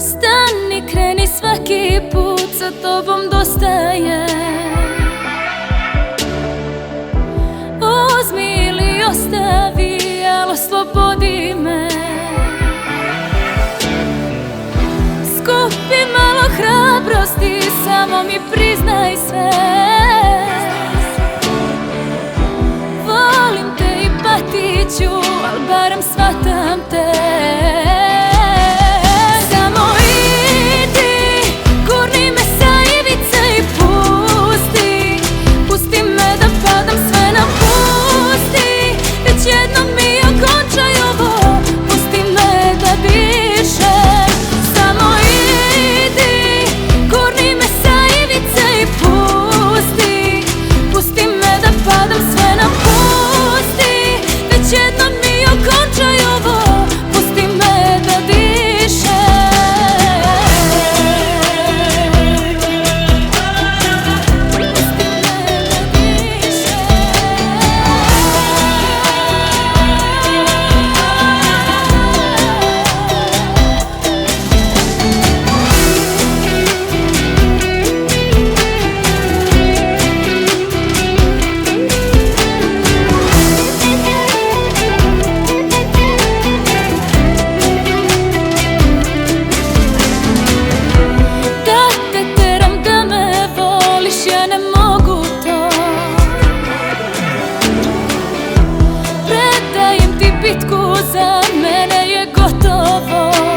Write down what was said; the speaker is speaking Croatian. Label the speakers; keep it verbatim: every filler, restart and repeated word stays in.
Speaker 1: Stani, kreni, svaki put sa tobom dosta je. Uzmi ili ostavi, al oslobodi me. Skupi malo hrabrosti, samo mi priznaj sve. Volim te i patit ću, al barem shvatam te. Bitku za mene je gotovo.